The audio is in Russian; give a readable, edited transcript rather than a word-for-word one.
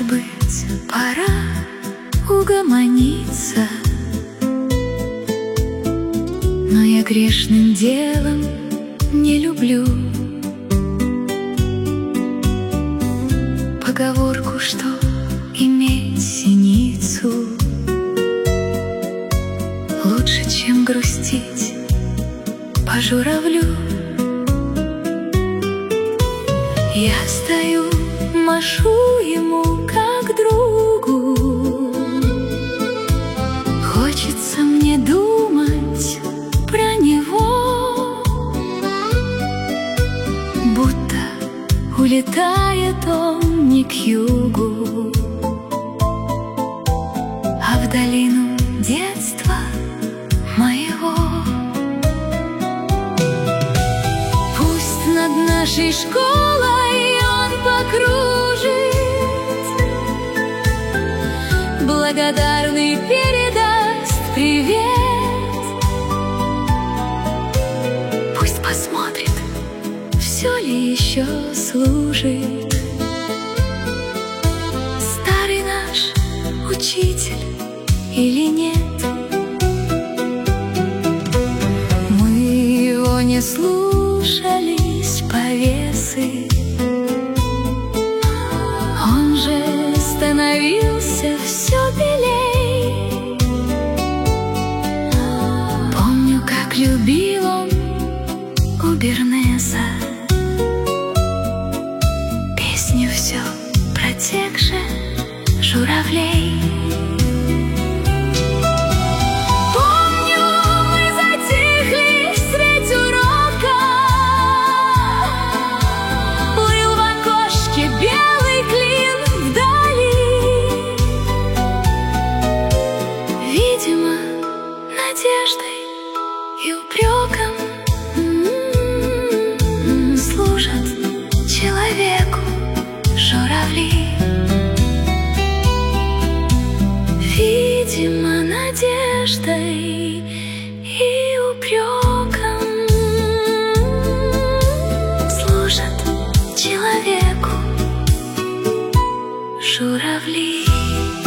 быть, пора угомониться, но я грешным делом не люблю поговорку, что иметь синицу лучше, чем грустить по журавлю. Я стою, машу ему как другу. Хочется мне думать про него, будто улетает он не к югу, а в долину детства моего. Пусть над нашей школой он покружит, благодарный передаст привет. Пусть посмотрит, все ли еще служит старый наш учитель или нет. Мы его не слушались повесы, он же становился все белей. Помню, как любил он у Бернеса песню все про тех же журавлей. Помню, мы затихли средь урока, плыл в окошке белый клин вдали. Видимо, надеждой и упреком служат человеку журавли. Видимо, надеждой и упреком служат человеку журавли.